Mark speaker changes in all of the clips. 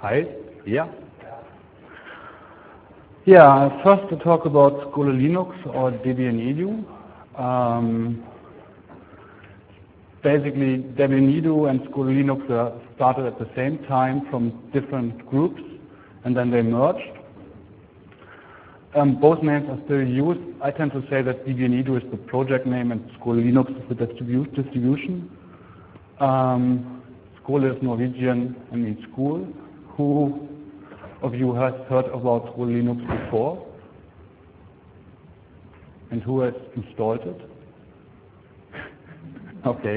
Speaker 1: Hi. Yeah. Yeah, first to talk about Scholar Linux or Debian Edu. Basically, Debian Edu and Scholar Linux started at the same time from different groups, and then they merged. Both names are still used. I tend to say that Debian Edu is the project name and Scholar Linux is the distribution. Scholar is Norwegian and means school. Who of you has heard about Scholar Linux before? And who has installed it? Okay.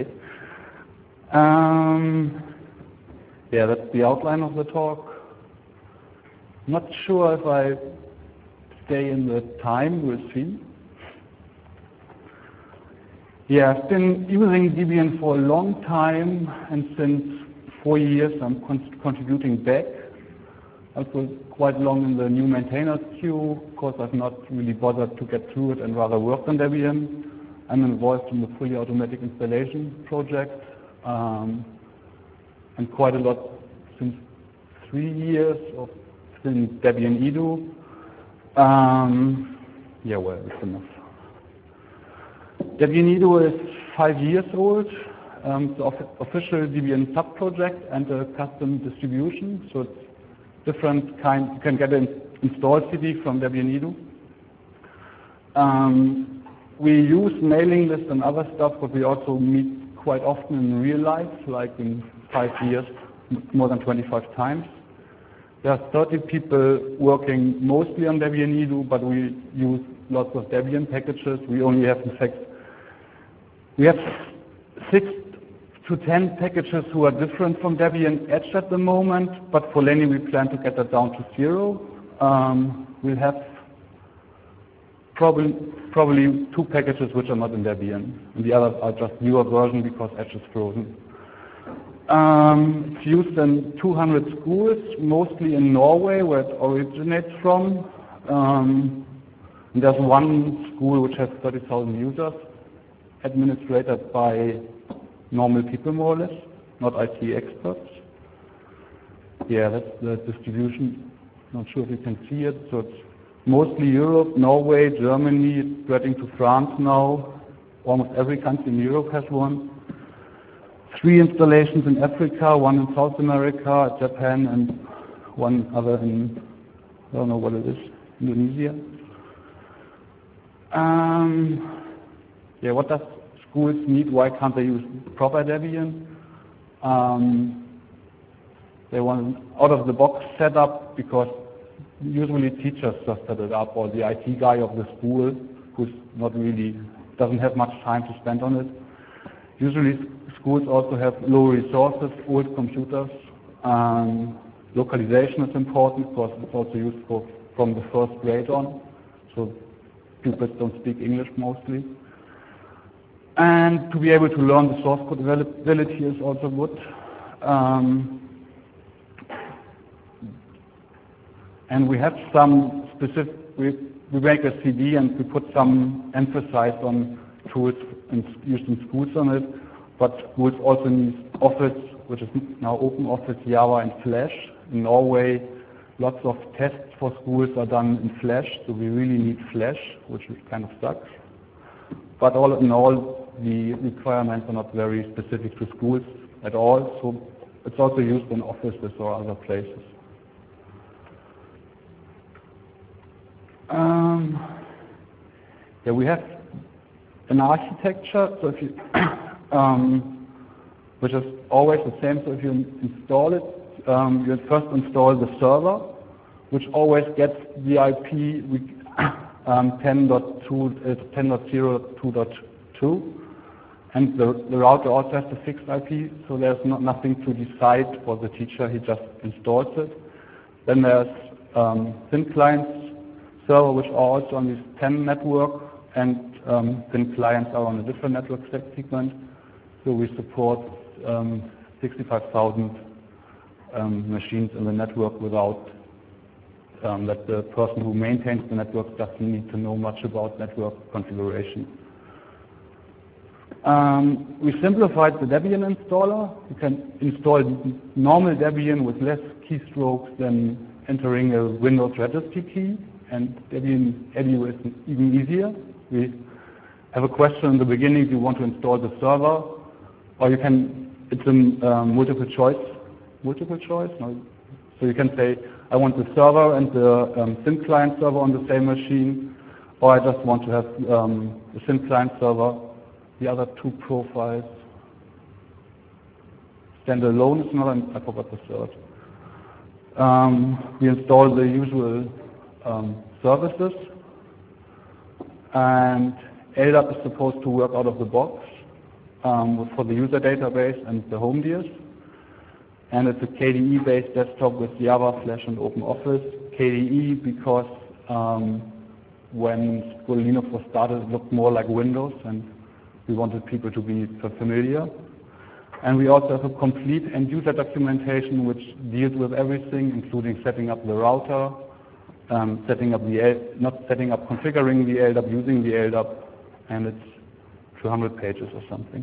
Speaker 1: Yeah, that's the outline of the talk. Not sure if I stay in the time, we'll see. Yeah, I've been using Debian for a long time, and since 4 years I'm contributing back. I was quite long in the new maintainers queue. Of course, I've not really bothered to get through it and rather worked on Debian. I'm involved in the fully automatic installation project, and quite a lot since 3 years in Debian Edu. Yeah, well, it's enough. Debian Edu is 5 years old. It's the official Debian sub-project and a custom distribution, so it's different kind. You can get an install CD from Debian Edu. We use mailing lists and other stuff, but we also meet quite often in real life, like in 5 years, more than 25 times. There are 30 people working mostly on Debian Edu, but we use lots of Debian packages. We only have, in fact, we have 6 to 10 packages who are different from Debian Edge at the moment, but for Lenny we plan to get that down to 0. We'll have probably 2 packages which are not in Debian, and the others are just newer version because Edge is frozen. It's used in 200 schools, mostly in Norway, where it originates from. And there's one school which has 30,000 users, administrated by normal people, more or less, not IT experts. Yeah, that's the distribution. Not sure if you can see it. So it's mostly Europe, Norway, Germany, spreading to France now. Almost every country in Europe has one. 3 installations in Africa, 1 in South America, Japan, and 1 other in, I don't know what it is, Indonesia. Yeah, what does schools need? Why can't they use proper Debian? They want an out-of-the-box setup because usually teachers just set it up, or the IT guy of the school who's not really, doesn't have much time to spend on it. Usually schools also have low resources, old computers. Localization is important because it's also used from the first grade on, so pupils don't speak English mostly. And to be able to learn the source code availability is also good. And we have some specific, we make a CD and we put some emphasis on tools used in schools on it, but schools also need Office, which is now OpenOffice, Java, and Flash. In Norway, lots of tests for schools are done in Flash, so we really need Flash, which kind of sucks. But all in all, the requirements are not very specific to schools at all, so it's also used in offices or other places. Yeah, we have an architecture, so if you which is always the same. So if you install it, you first install the server, which always gets the IP 10.0.2.2, and the router also has the fixed IP, so there's nothing to decide for the teacher. He just installs it. Then there's thin clients server, which are also on this 10 network, and thin clients are on a different network segment. So we support 65,000 machines in the network without that the person who maintains the network doesn't need to know much about network configuration. We simplified the Debian installer. You can install normal Debian with less keystrokes than entering a Windows registry key, and Debian Edu is even easier. We have a question in the beginning, do you want to install the server? Or you can, it's a multiple choice? No. So you can say, I want the server and the thin client server on the same machine, or I just want to have the thin client server, the other two profiles. Standalone is not, I forgot the third. We install the usual services, and LDAP is supposed to work out of the box for the user database and the home DIRs. And it's a KDE-based desktop with Java, Flash, and OpenOffice. KDE because when School Linux was started, it looked more like Windows, and we wanted people to be familiar. And we also have a complete end-user documentation which deals with everything, including setting up the router, configuring the LDAP, using the LDAP, and it's 200 pages or something.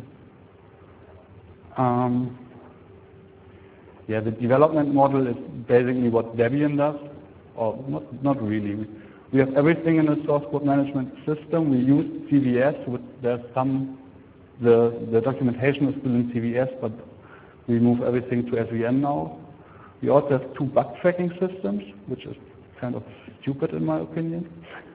Speaker 1: Yeah, the development model is basically what Debian does, or not really. We have everything in the source code management system. We use CVS. The documentation is still in CVS, but we move everything to SVN now. We also have 2 bug tracking systems, which is kind of stupid in my opinion,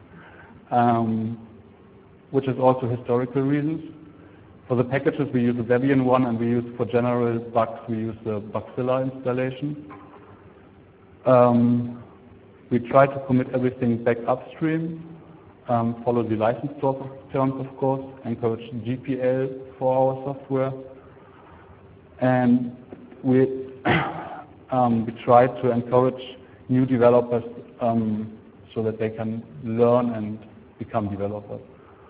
Speaker 1: which is also historical reasons. For the packages, we use the Debian one, and we use for general bugs, we use the Bugzilla installation. We try to commit everything back upstream, follow the license terms, of course, encourage GPL for our software, and we try to encourage new developers so that they can learn and become developers.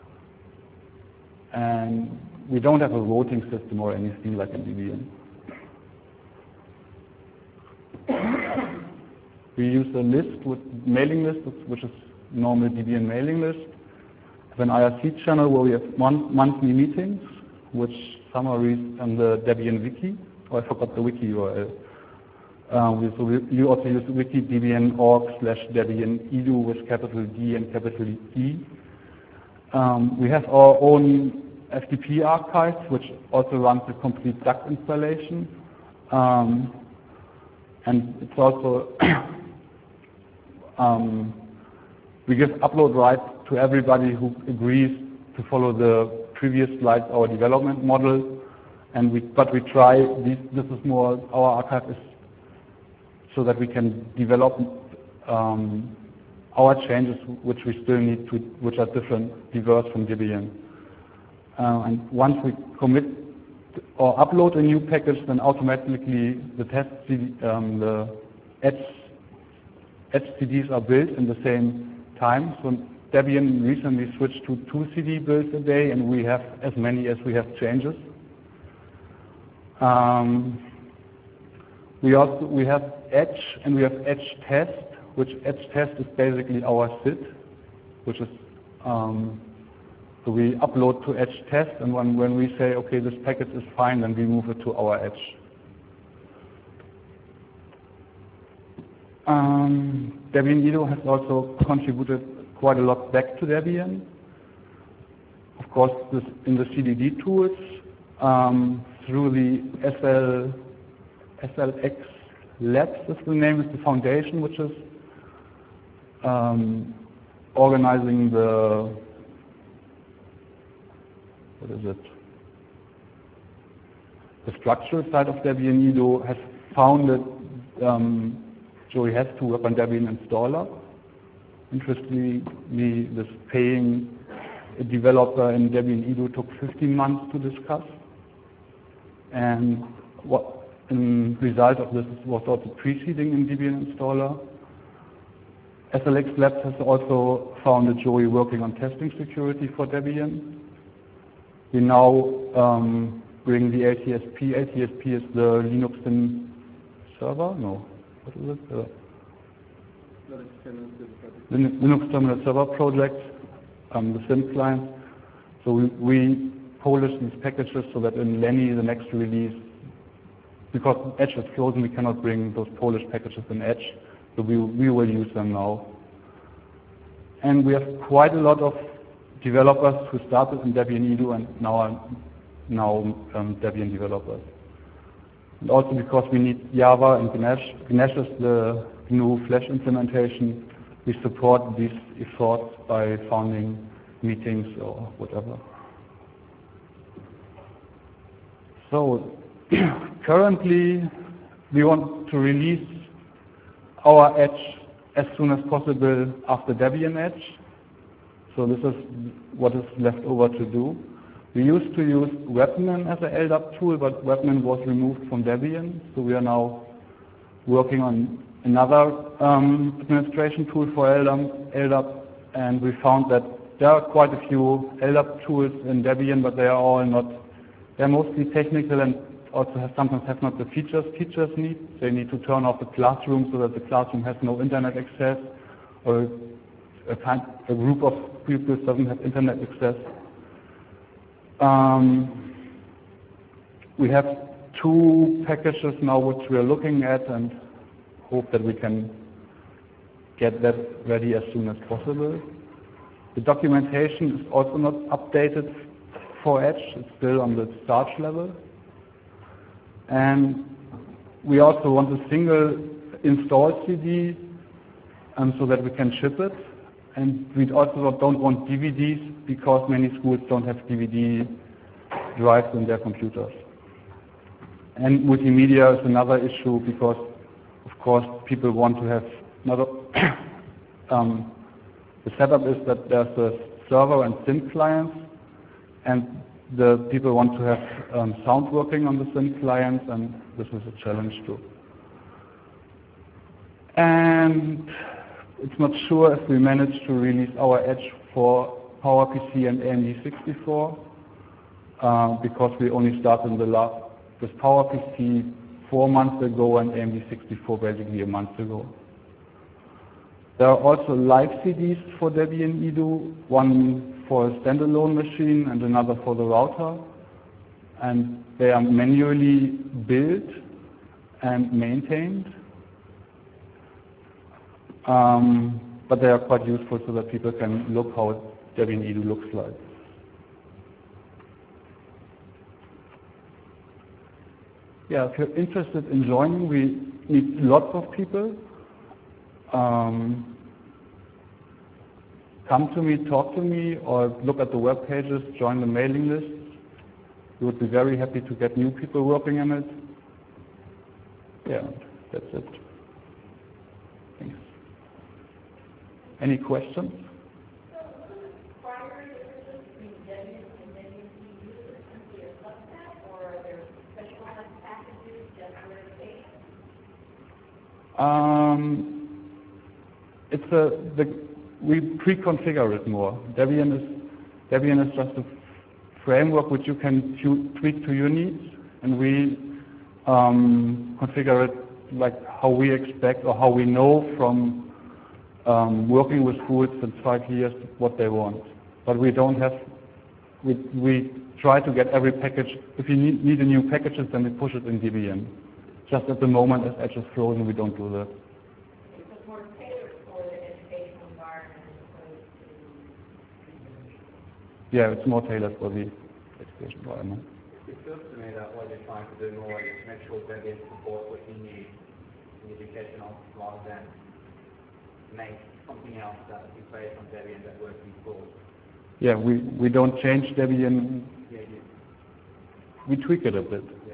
Speaker 1: And we don't have a voting system or anything like in Debian. We use a list with mailing list, which is normal Debian mailing list. We have an IRC channel where we have monthly meetings, which summaries on the Debian wiki. Oh, I forgot the wiki URL. We also use wiki debian.org/Debian edu with capital D and capital E. We have our own FTP archive, which also runs a complete DAC installation. And it's also, we give upload rights to everybody who agrees to follow the previous slides, our development model. But we try, this is more, our archive is so that we can develop our changes, which we still need to, which are diverse from Debian. And once we commit or upload a new package, then automatically the the Edge CDs are built in the same time. So Debian recently switched to 2 CD builds a day, and we have as many as we have changes. We have Edge, and we have Edge Test, which Edge Test is basically our SID, which is so we upload to Edge Test, and when we say, okay, this package is fine, then we move it to our Edge. Debian Edu has also contributed quite a lot back to Debian. Of course, in the CDD tools, through the SLX Labs is the name, is the foundation, which is organizing the, what is it? The structural side of Debian Edu has founded Joey Hess to work on Debian installer. Interestingly, this paying a developer in Debian Edu took 15 months to discuss. And what in result of this was also preceding in Debian installer. SLX Labs has also founded Joey working on testing security for Debian. We now bring the LTSP. LTSP is the Linux server? No. What is it? Linux Terminal Server project, the SIM client. So we polish these packages so that in Lenny, the next release, because Edge is frozen, we cannot bring those Polish packages in Edge, so we will use them now. And we have quite a lot of developers who started in Debian Edu and now are Debian developers. And also because we need Java and Ganesh. Ganesh is the GNU Flash implementation. We support these efforts by founding meetings or whatever. So currently, we want to release our Edge as soon as possible after Debian Edge. So this is what is left over to do. We used to use Webmin as an LDAP tool, but Webmin was removed from Debian. So we are now working on another administration tool for LDAP, and we found that there are quite a few LDAP tools in Debian, but they are all not, they're mostly technical and also sometimes have not the features need. They need to turn off the classroom so that the classroom has no internet access, or a group of pupils doesn't have internet access. We have 2 packages now which we are looking at and hope that we can get that ready as soon as possible. The documentation is also not updated for Edge. It's still on the start level. And we also want a single install CD so that we can ship it. And we also don't want DVDs because many schools don't have DVD drives in their computers. And multimedia is another issue because, of course, people want to have another. The setup is that there's a server and thin clients, and the people want to have sound working on the thin clients, and this is a challenge too. And it's not sure if we manage to release our Edge for PowerPC and AMD 64 because we only started with PowerPC 4 months ago and AMD 64 basically a month ago. There are also live CDs for Debian Edu, one for a standalone machine and another for the router. And they are manually built and maintained. But they are quite useful so that people can look how Debian Edu looks like. Yeah, if you're interested in joining, we need lots of people. Come to me, talk to me, or look at the web pages, join the mailing list. We would be very happy to get new people working on it. Yeah, that's it. Thanks. Any questions? We pre-configure it more. Debian is just a framework which you can tweak to your needs, and we configure it like how we expect or how we know from working with schools in 5 years what they want. But we don't have. We try to get every package. If you need a new package, then we push it in Debian. Just at the moment, as Edge is frozen, we don't do that.
Speaker 2: It's more tailored for the educational environment as opposed to...
Speaker 1: Yeah, it's more tailored for the education environment.
Speaker 3: It feels to me that what you're trying to do more is make sure Debian supports what you need in educational rather than make something else that is based on Debian that works in schools.
Speaker 1: Yeah, we don't change Debian.
Speaker 3: Yeah,
Speaker 1: we tweak it a bit.
Speaker 3: Yeah.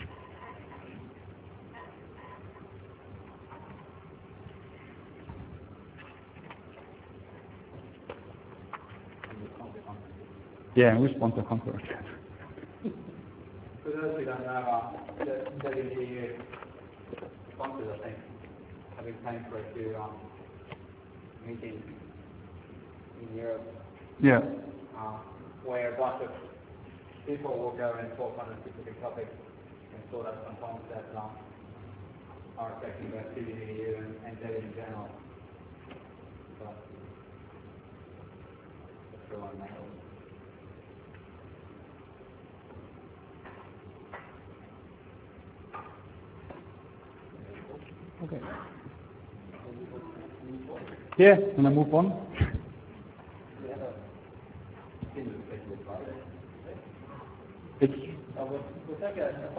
Speaker 1: Yeah, and we sponsor conference.
Speaker 3: For those who don't know, the WGU sponsors, I think, have been paying for a few meetings in Europe.
Speaker 1: Yeah.
Speaker 3: Where a bunch of people will go and talk on a specific topic and sort out some problems that are affecting both WGU and Debian in general. So, that's the one matter.
Speaker 1: Yeah, can I move on? It's